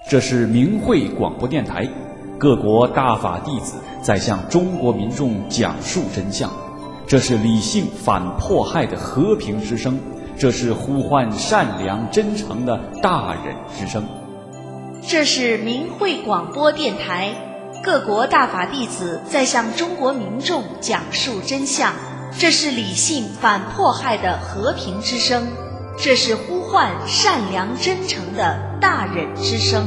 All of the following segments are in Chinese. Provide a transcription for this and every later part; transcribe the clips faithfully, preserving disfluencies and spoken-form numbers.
这是明慧广播电台，各国大法弟子在向中国民众讲述真相。这是理性反迫害的和平之声，这是呼唤善良真诚的大忍之声。 这是明慧广播电台，各国大法弟子在向中国民众讲述真相。这是理性反迫害的和平之声，这是呼唤善良真诚的大忍之声。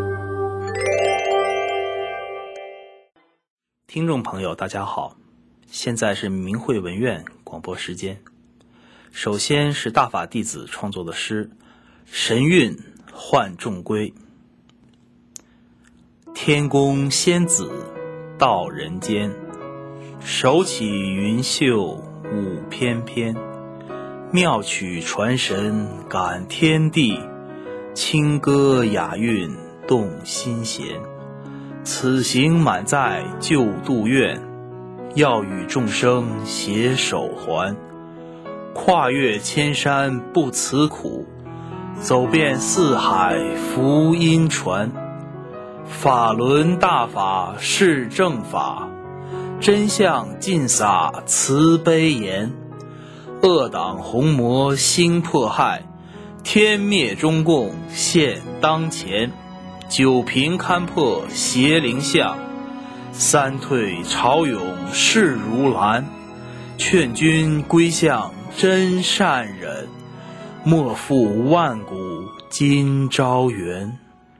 听众朋友大家好，现在是明慧文苑广播时间。首先是大法弟子创作的诗《神韵唤众归》。天宫仙子到人间，手起云袖舞翩翩，妙曲传神感天地，清歌雅韵动心弦。此行满载救度愿，要与众生携手还。跨越千山不辞苦，走遍四海福音传。法轮大法是正法，真相尽洒慈悲言。恶党红魔兴迫害，天灭中共现当前。九平勘破邪灵相，三退潮涌势如兰。劝君归向真善忍，莫负万古今朝缘。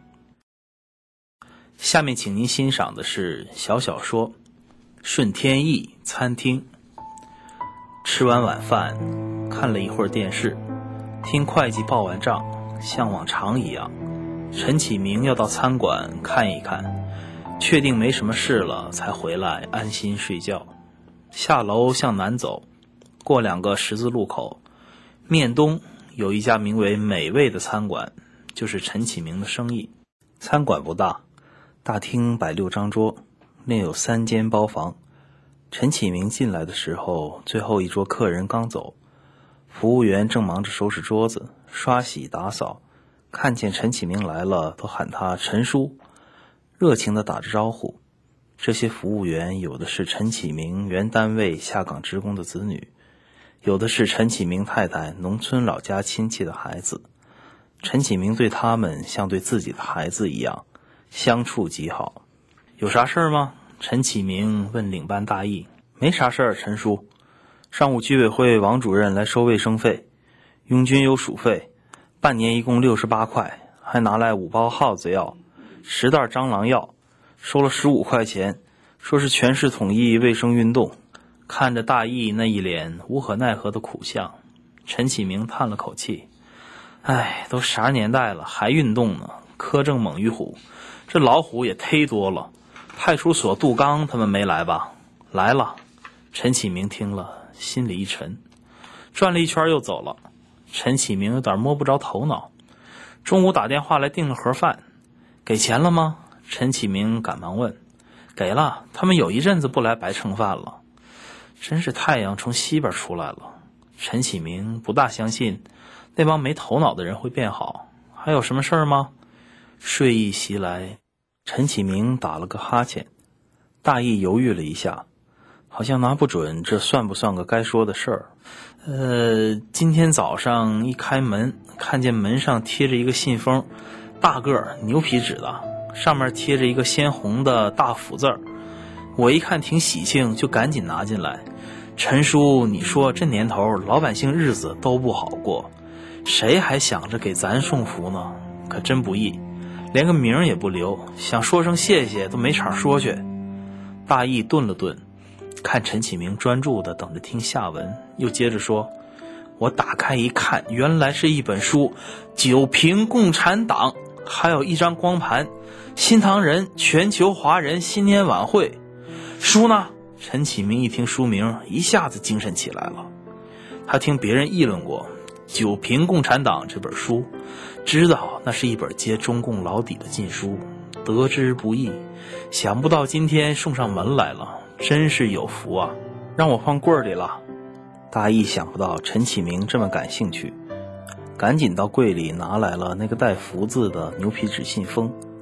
下面请您欣赏的是小小说《顺天意餐厅》。吃完晚饭，看了一会儿电视，听会计报完账，像往常一样，陈启明要到餐馆看一看，确定没什么事了才回来安心睡觉。下楼向南走，过两个十字路口，面东有一家名为美味的餐馆，就是陈启明的生意。餐馆不大，大厅摆六张桌，另有三间包房。陈启明进来的时候，最后一桌客人刚走，服务员正忙着收拾桌子、刷洗打扫，看见陈启明来了，都喊他陈叔，热情地打着招呼。这些服务员有的是陈启明原单位下岗职工的子女，有的是陈启明太太农村老家亲戚的孩子。陈启明对他们像对自己的孩子一样，相处极好。有啥事儿吗？陈启明问领班大义。没啥事儿，陈叔。上午居委会王主任来收卫生费，拥军有属费，半年一共六十八块，还拿来五包耗子药，十袋蟑螂药，收了十五块钱，说是全市统一卫生运动。看着大义那一脸无可奈何的苦相，陈启明叹了口气，哎，都啥年代了还运动呢，苛政猛于虎，这老虎也忒多了。派出所杜刚他们没来吧？来了。陈启明听了心里一沉，转了一圈又走了。陈启明有点摸不着头脑。中午打电话来订了盒饭，给钱了吗？陈启明赶忙问。给了，他们有一阵子不来白蹭饭了。真是太阳从西边出来了。陈启明不大相信那帮没头脑的人会变好。还有什么事儿吗？睡意袭来，陈启明打了个哈欠。大义犹豫了一下，好像拿不准这算不算个该说的事儿。呃，今天早上一开门，看见门上贴着一个信封，大个儿牛皮纸的，上面贴着一个鲜红的大福字儿。我一看挺喜庆，就赶紧拿进来。陈叔，你说这年头老百姓日子都不好过，谁还想着给咱送福呢？可真不易，连个名也不留，想说声谢谢都没场说去。大义顿了顿，看陈启明专注地等着听下文，又接着说，我打开一看，原来是一本书，九评共产党，还有一张光盘，新唐人全球华人新年晚会。书呢？陈启明一听书名，一下子精神起来了。他听别人议论过九评共产党这本书，知道那是一本揭中共老底的禁书，得之不易，想不到今天送上门来了，真是有福啊。让我放柜里了。大义想不到陈启明这么感兴趣，赶紧到柜里拿来了那个带福字的牛皮纸信封，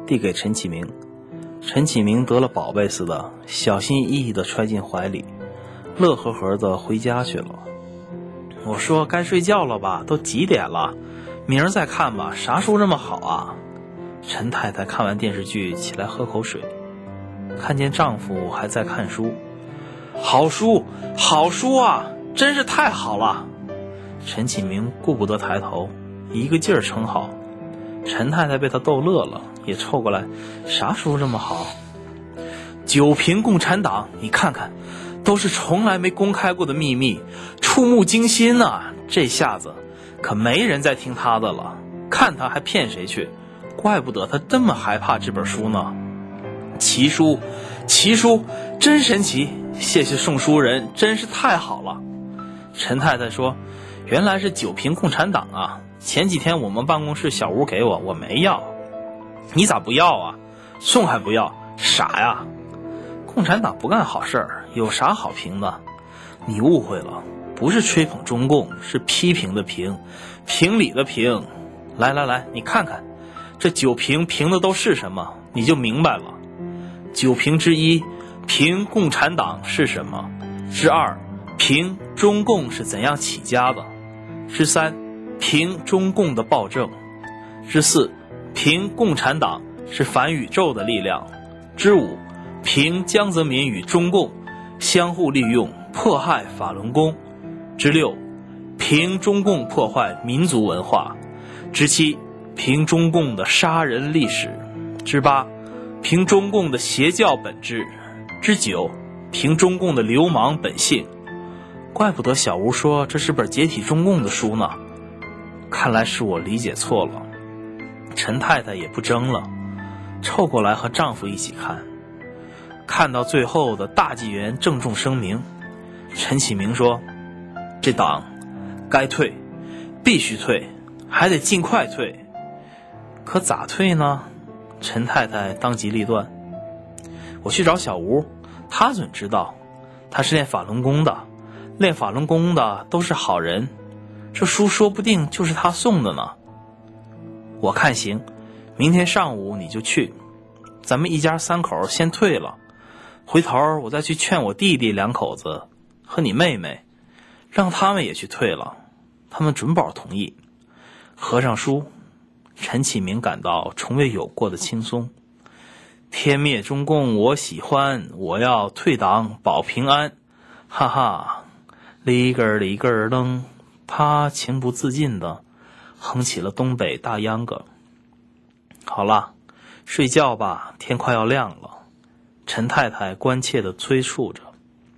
递给陈启明。陈启明得了宝贝似的，小心翼翼地揣进怀里，乐呵呵地回家去了。我说该睡觉了吧，都几点了，明儿再看吧，啥书这么好啊？陈太太看完电视剧起来喝口水，看见丈夫还在看书，好书好书啊，真是太好了。陈启明顾不得抬头，一个劲儿称好。陈太太被他逗乐了，也凑过来，啥书这么好？九评共产党，你看看，都是从来没公开过的秘密，触目惊心啊！这下子可没人再听他的了，看他还骗谁去？怪不得他这么害怕这本书呢。奇书奇书，真神奇，谢谢送书人，真是太好了。陈太太说，原来是九评共产党啊，前几天我们办公室小吴给我，我没要。你咋不要啊？送还不要，傻呀！共产党不干好事儿，有啥好评的？你误会了，不是吹捧中共，是批评的评，评理的评。来来来，你看看这九评评的都是什么，你就明白了。九评之一，评共产党是什么；之二，评中共是怎样起家的；之三，评中共的暴政；之四，评共产党是反宇宙的力量；之五，评江泽民与中共相互利用迫害法轮功；之六，评中共破坏民族文化；之七，评中共的杀人历史；之八，评中共的邪教本质；之九，评中共的流氓本性。怪不得小吴说这是本解体中共的书呢，看来是我理解错了。陈太太也不争了，凑过来和丈夫一起看。看到最后的大纪元郑重声明，陈启明说，这党该退，必须退，还得尽快退。可咋退呢？陈太太当机立断，我去找小吴，他准知道，他是练法轮功的，练法轮功的都是好人，这书说不定就是他送的呢。我看行，明天上午你就去，咱们一家三口先退了，回头我再去劝我弟弟两口子和你妹妹，让他们也去退了，他们准保同意。合上书，陈启明感到从未有过的轻松。天灭中共我喜欢，我要退党保平安，哈哈，里根儿里根儿楞，他情不自禁的哼起了东北大秧歌。好了，睡觉吧，天快要亮了。陈太太关切地催促着。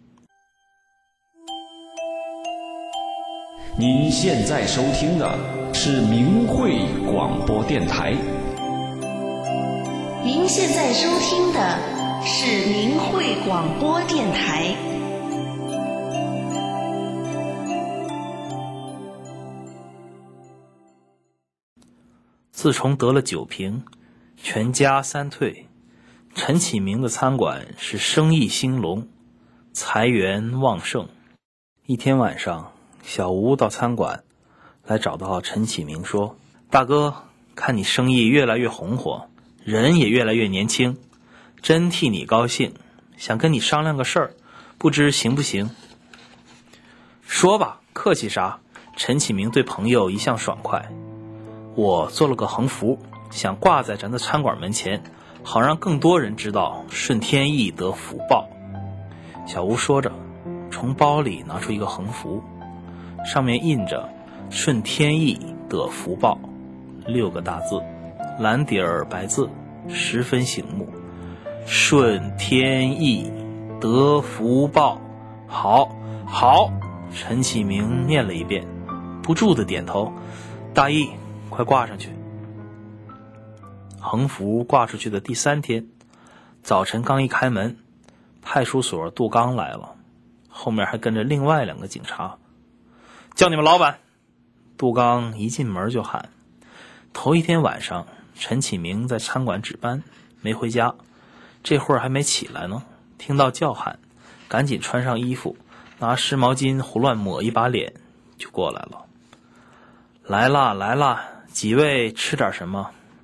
您现在收听的是明慧广播电台。 您现在收听的是明慧广播电台。 自从得了九评，全家三退，陈启明的餐馆是生意兴隆，财源旺盛。一天晚上，小吴到餐馆来找到陈启明说，大哥，看你生意越来越红火，人也越来越年轻，真替你高兴，想跟你商量个事儿，不知行不行？说吧，客气啥？陈启明对朋友一向爽快。我做了个横幅，想挂在咱的餐馆门前，好让更多人知道顺天意得福报。小吴说着，从包里拿出一个横幅，上面印着顺天意得福报六个大字，蓝底儿白字，十分醒目。顺天意得福报，好好。陈启明念了一遍，不住地点头，大意，快挂上去。横幅挂出去的第三天早晨，刚一开门，派出所杜刚来了，后面还跟着另外两个警察。叫你们老板。杜刚一进门就喊。头一天晚上，陈启明在餐馆值班，没回家，这会儿还没起来呢，听到叫喊，赶紧穿上衣服，拿湿毛巾胡乱抹一把脸就过来了。来啦来啦，几位吃点什么？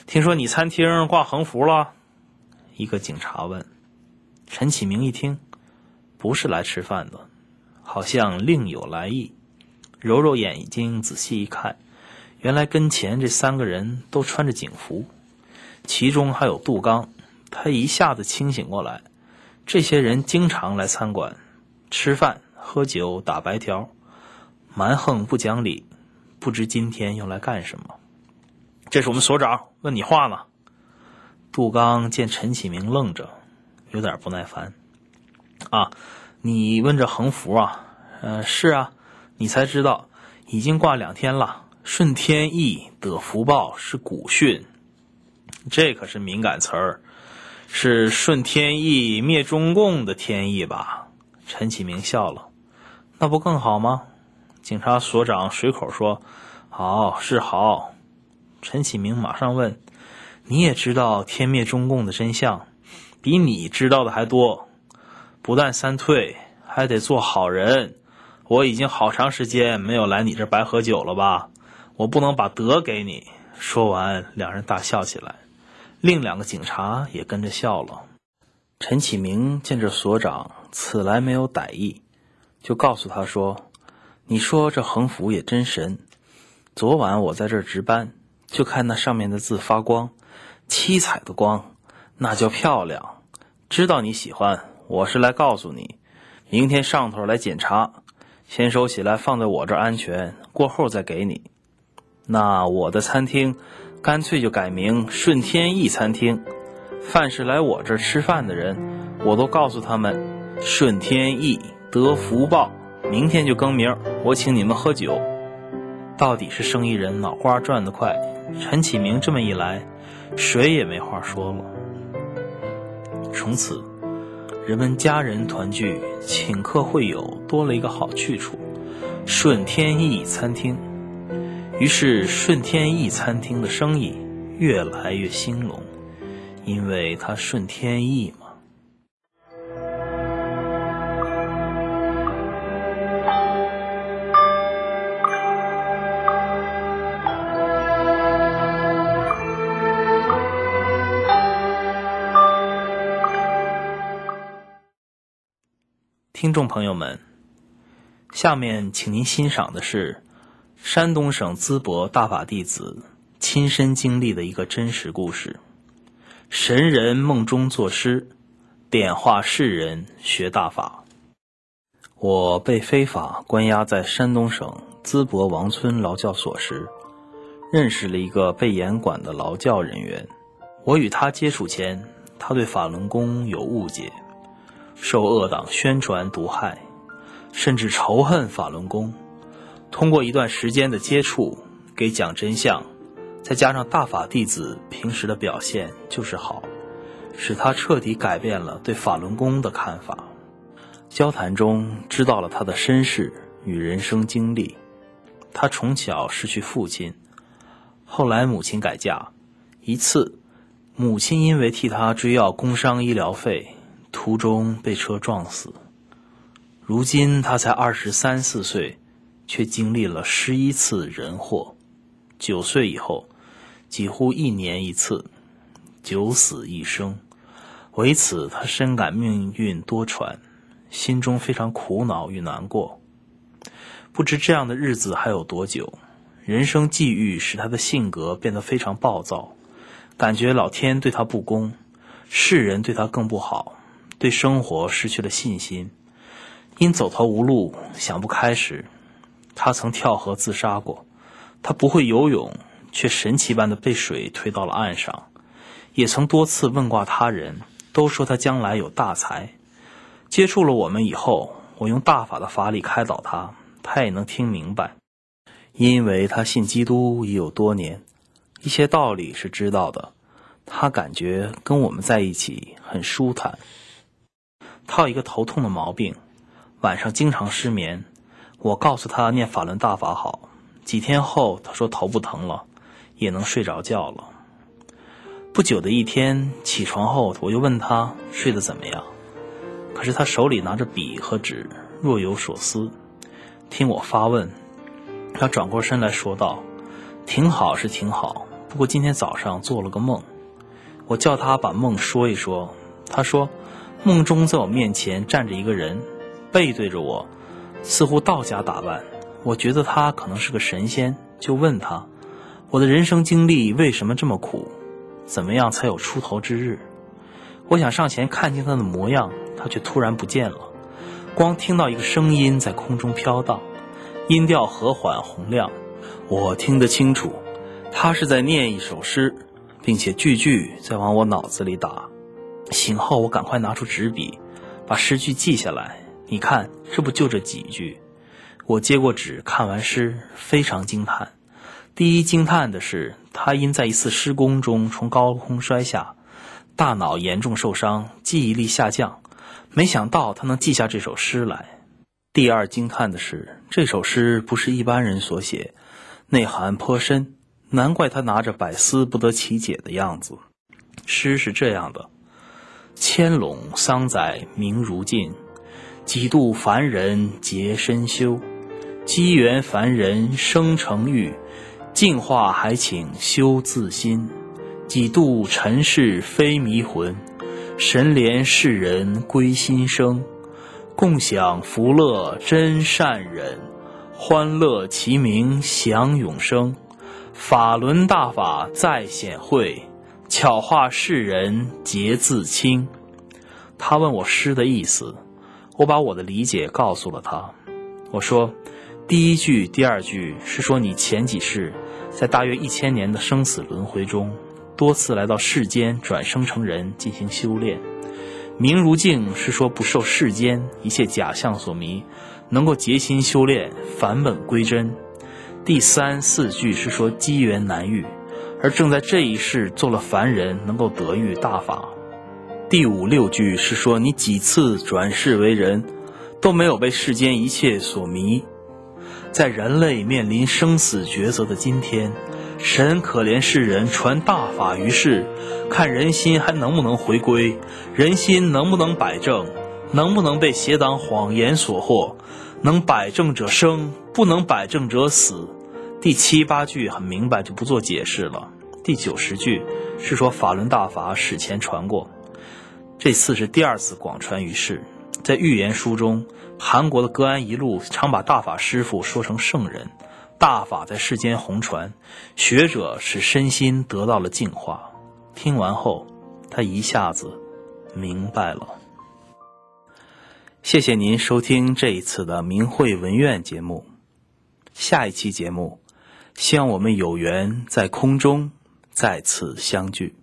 听说你餐厅挂横幅了？一个警察问。陈启明一听，不是来吃饭的，好像另有来意，揉揉眼睛仔细一看，原来跟前这三个人都穿着警服，其中还有杜刚。他一下子清醒过来，这些人经常来餐馆吃饭喝酒打白条，蛮横不讲理，不知今天又来干什么。这是我们所长，问你话呢。杜刚见陈启明愣着，有点不耐烦。啊，你问这横幅啊？呃，是啊，你才知道，已经挂两天了。顺天意得福报是古训，这可是敏感词儿，是顺天意灭中共的天意吧？陈启明笑了。那不更好吗？警察所长随口说，好，是好。陈启明马上问，你也知道天灭中共的真相，比你知道的还多，不但三退，还得做好人。我已经好长时间没有来你这白喝酒了吧，我不能把德给你。说完，两人大笑起来，另两个警察也跟着笑了。陈启明见这所长此来没有歹意，就告诉他说，你说这横幅也真神，昨晚我在这儿值班，就看那上面的字发光，七彩的光，那叫漂亮。知道你喜欢，我是来告诉你，明天上头来检查，先收起来放在我这儿安全，过后再给你。那我的餐厅干脆就改名顺天意餐厅，凡是来我这儿吃饭的人，我都告诉他们顺天意得福报，明天就更名，我请你们喝酒。到底是生意人脑瓜转得快，陈启明这么一来，谁也没话说了。从此人们家人团聚，请客会友多了一个好去处，顺天意餐厅。于是顺天意餐厅的生意越来越兴隆，因为它顺天意嘛。听众朋友们，下面请您欣赏的是山东省淄博大法弟子亲身经历的一个真实故事。神人梦中作诗，点化世人学大法。我被非法关押在山东省淄博王村劳教所时，认识了一个被严管的劳教人员。我与他接触前，他对法轮功有误解，受恶党宣传毒害，甚至仇恨法轮功。通过一段时间的接触，给讲真相，再加上大法弟子平时的表现就是好，使他彻底改变了对法轮功的看法。交谈中知道了他的身世与人生经历。他从小失去父亲，后来母亲改嫁，一次母亲因为替他追要工伤医疗费，途中被车撞死。如今他才二十三四岁，却经历了十一次人祸。九岁以后，几乎一年一次，九死一生。为此，他深感命运多舛，心中非常苦恼与难过。不知这样的日子还有多久，人生际遇使他的性格变得非常暴躁，感觉老天对他不公，世人对他更不好，对生活失去了信心。因走投无路，想不开时，他曾跳河自杀过。他不会游泳，却神奇般的被水推到了岸上。也曾多次问卦他人，都说他将来有大财。接触了我们以后，我用大法的法理开导他，他也能听明白。因为他信基督已有多年，一些道理是知道的，他感觉跟我们在一起很舒坦。他有一个头痛的毛病，晚上经常失眠。我告诉他念法轮大法好，几天后他说头不疼了，也能睡着觉了。不久的一天起床后，我就问他睡得怎么样，可是他手里拿着笔和纸，若有所思。听我发问，他转过身来说道，挺好是挺好， 不过今天早上做了个梦，我叫他把梦说一说。他说梦中在我面前站着一个人，背对着我，似乎道家打扮。我觉得他可能是个神仙，就问他，我的人生经历为什么这么苦，怎么样才有出头之日？我想上前看见他的模样，他却突然不见了，光听到一个声音在空中飘荡，音调和缓洪亮，我听得清楚，他是在念一首诗，并且句句在往我脑子里打。醒后我赶快拿出纸笔，把诗句记下来。你看，这不就这几句？我接过纸，看完诗，非常惊叹。第一惊叹的是，他因在一次施工中从高空摔下，大脑严重受伤，记忆力下降，没想到他能记下这首诗来。第二惊叹的是，这首诗不是一般人所写，内涵颇深，难怪他拿着百思不得其解的样子。诗是这样的：千垄桑载明如镜，几度凡人洁身修。机缘凡人生成欲，净化还请修自心。几度尘世非迷魂，神怜世人归心生。共享福乐真善忍，欢乐其名享永生。法轮大法再显慧，巧化世人节自清。他问我诗的意思，我把我的理解告诉了他。我说，第一句第二句是说你前几世在大约一千年的生死轮回中，多次来到世间转生成人进行修炼。明如镜是说不受世间一切假象所迷，能够竭心修炼，返本归真。第三四句是说机缘难遇，而正在这一世做了凡人，能够得遇大法。第五六句是说你几次转世为人，都没有被世间一切所迷。在人类面临生死抉择的今天，神可怜世人传大法于世，看人心还能不能回归，人心能不能摆正，能不能被邪党谎言所惑，能摆正者生，不能摆正者死。第七八句很明白，就不做解释了。第九十句是说法轮大法史前传过，这次是第二次广传于世。在预言书中，韩国的歌安一路常把大法师父说成圣人，大法在世间红传，学者使身心得到了净化。听完后，他一下子明白了。谢谢您收听这一次的明慧文苑节目。下一期节目，希望我们有缘在空中再次相聚。